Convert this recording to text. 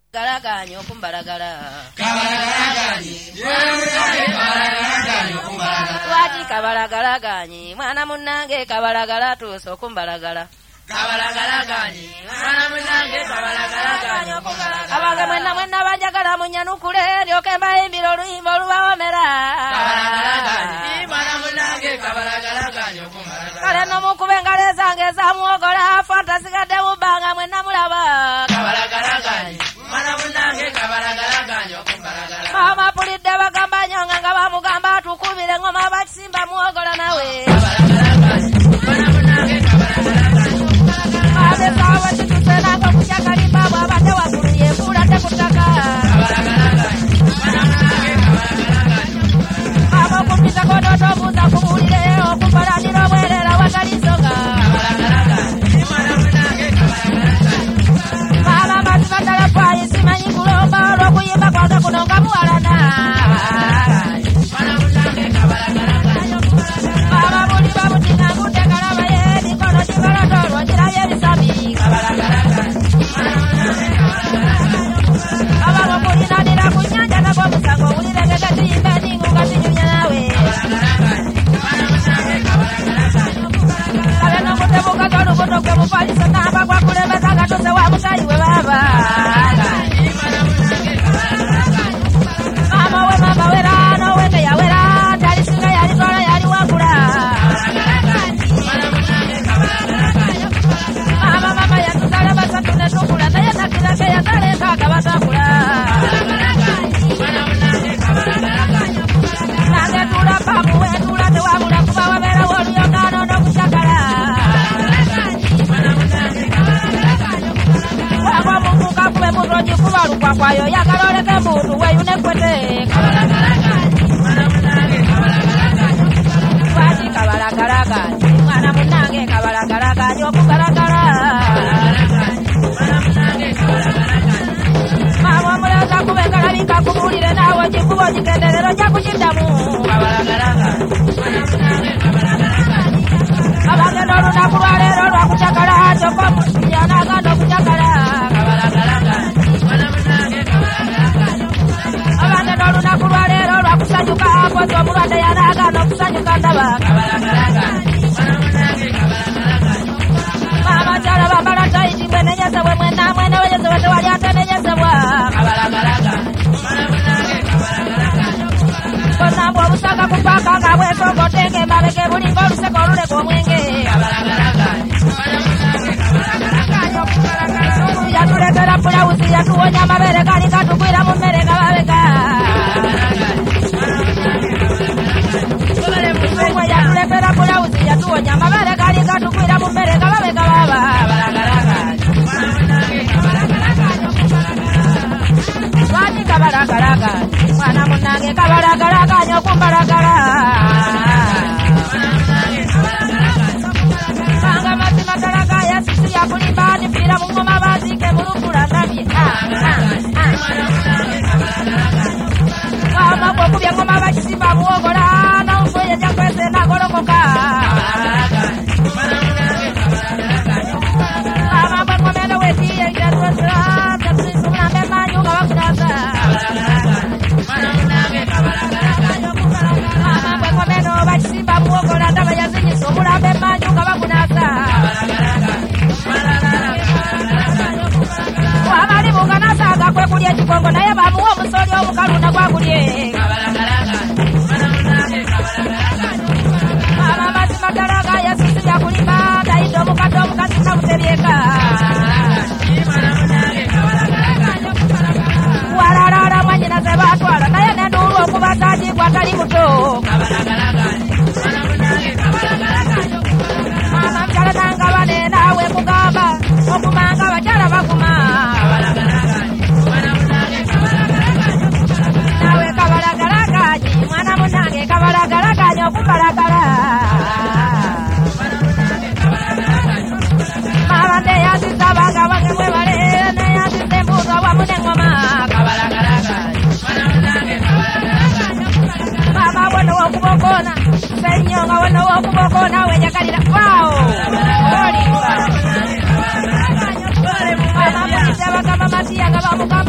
Galaganyo kumbalagala. Kabalagalaganyi. Kabalagalaganyi kumbalagala. Lwaki kabalagalaganyi mwana munnange kabalagala tuuso kumbalagala. Kabalagalaganyi mwana munnange kabalagalaganyi kumbalagala. Abange mwenna banjagala munyanukule ndyoke mbayimbira oluyimba olubawomera. Kabalagalaganyi mwana munnange kabalagalaganyi kumbalagala. Kale no mukube engalo zange ezamuwogola fantasigadde mu bbanga mwenna mulaba. Kabalagalaganyi mwana munnange kabalagalaganyi kumbalagala. Mama pulidde bagamba nyonga nga bamugamba atukubire engoma bakisimba muwogola nawe. Kabalagalaganyi mwana munnange kabalagalaganyi kumbalagala. Abesawo titusenanga kukyakalimba bw'abadde waggulu yeefuula tekutaka. Kabalagalaganyi mwana munnange kabalagalaganyi kumbalagala. Abakumpisa konotobuuza kubuulire okukolanira obwerera watali nsonga. Kabalagalaganyi mwana munnange kabalagalaganyi kumbalagala. Mama mazima ddala faayi simanyi kulomba olw'okuyimba kwange kuno nga muwalana. Mwana munnange kabalagalaganyi kumbalagala. Mama buli babutina ngudde kalaba ye mikono gibalotoolwo kirabye ebisabi. Kabalagalaganyi mwana munnange kabalagalaganyi kumbalagala. Abanga okulinanira ku nnyanja nagw'omusango owulirengege tuyimba eningu nga tunyumya nawe. Kabalagalaganyi mwana munnange kabalagalaganyi kumbalagala. Kale n'okutebukaza olubuto gwe mufaliso n'aba gwakulembeza nga tuse wa musayi we baba. Mwana munnange kabalagalaganyi kumbalagala. Mama we mama wera n'owende yawera talisinga yalitwala yali wagula. Kabalagalaganyi mwana munnange kabalagalaganyi kumbalagala. Mama yatuzala basatu ne tukula naye nakirake yazala enkaaga batakula. Kabalagalaganyi mwana munnange kabalagalaganyi kumbalagala. Nange tula pamu wetula tewabula kuba wabeerawo oluyongaano n'okucakala. Kabalagalaganyi mwana munnange kabalagalaganyi kumbalagala. Waba omuvuka kube mutonyi kuba lukwakwayo yagala oleke muntu weyune kwete. Kabalagalaganyi mwana munnange kabalagalaganyi kumbalagala. Lwaki kabalagalaganyi mwana munnange kabalagalaganyi okugalagala. Kabalagalaganyi mwana munnange kabalagalaganyi. Mama omuleza kube ngalabika kubuulire naawe gikuba ogigenderero ojja kukiddamu. Kabalagalaganyi mwana munnange kabalagalaganyi. Abange n'olunaku lwaleero lwakucakala kyokka omuntu yanaganda okucakala. Kabalagalaganyi mwana munnange kabalagalaganyi kumbalagala. Abange n'olunaku lwaleero lwakusanyuka mpozi omulwadde yanaganda okusanyuka ndaba. Kabalagalaganyi mwana munnange kabalagalaganyi kumbalagala. Mama kyala bambala tayiti mbe nenyezebwe mwenna mwene wenyezebwe tewali ate nenyezebwa. Kabalagalaganyi mwana munnange kabalagalaganyi kumbalagala. Bonna mbwe obusaka ku paaka nga bwesongote ng'embabeke bulinga oluseko oluleka omwenge. Kabalagalaganyi mwana munnange kabalagalaganyi kumbalagala. Yatulekera bulawuzi yatuwonya amabere gali gatugwira mu mmere nga babeka. Mwe yatulekera bulawuzi yatuwonya amabere gali gatugwira mu mmere nga babeka baba. Lwaki kabalagalaganyi mwana munnange kabalagalaganyi okumbalagala. Banga mazima ddala ga yasisi yakulimba nifiira mu ngoma baziike mu lukula ndabye. Mama bw'okubya engoma bakisimba muwogola n'omufoye ejja kwesenda agolokoka. Mama bw'engoma eno weetiye yatwesera tetulisubulambe emanju nga bakunaza. Mama bw'engoma eno bakisimba muwogola ndaba yazinyisa omulambe emanju nga bakunaza. Wabali buganasaaga kwe kulya ekikongo naye bamuwa omusoli omukalunda gwagulye. Mama mazima ddala ga yasisi yakulimba gayidde omukadde omukazi nga butebyeka. Walalaala mwanyina ze baatwala naye nenduulu okuba saagigwa tali muto. Mama mukyala nangaba ne naawe mugamba okumanga abakyala bakuma. Nawe kabalagalaganyi mwana munnange kabalagalaganyi okubalagala. Mama neyanziza abanga bange mwebale neyanziza embuga wamu n'engoma. Mama wano w'okubokoona sennyonga wano w'okubokoona wenyagalira waawo olimba. Mama mulidde bagamba matiya nga bamuka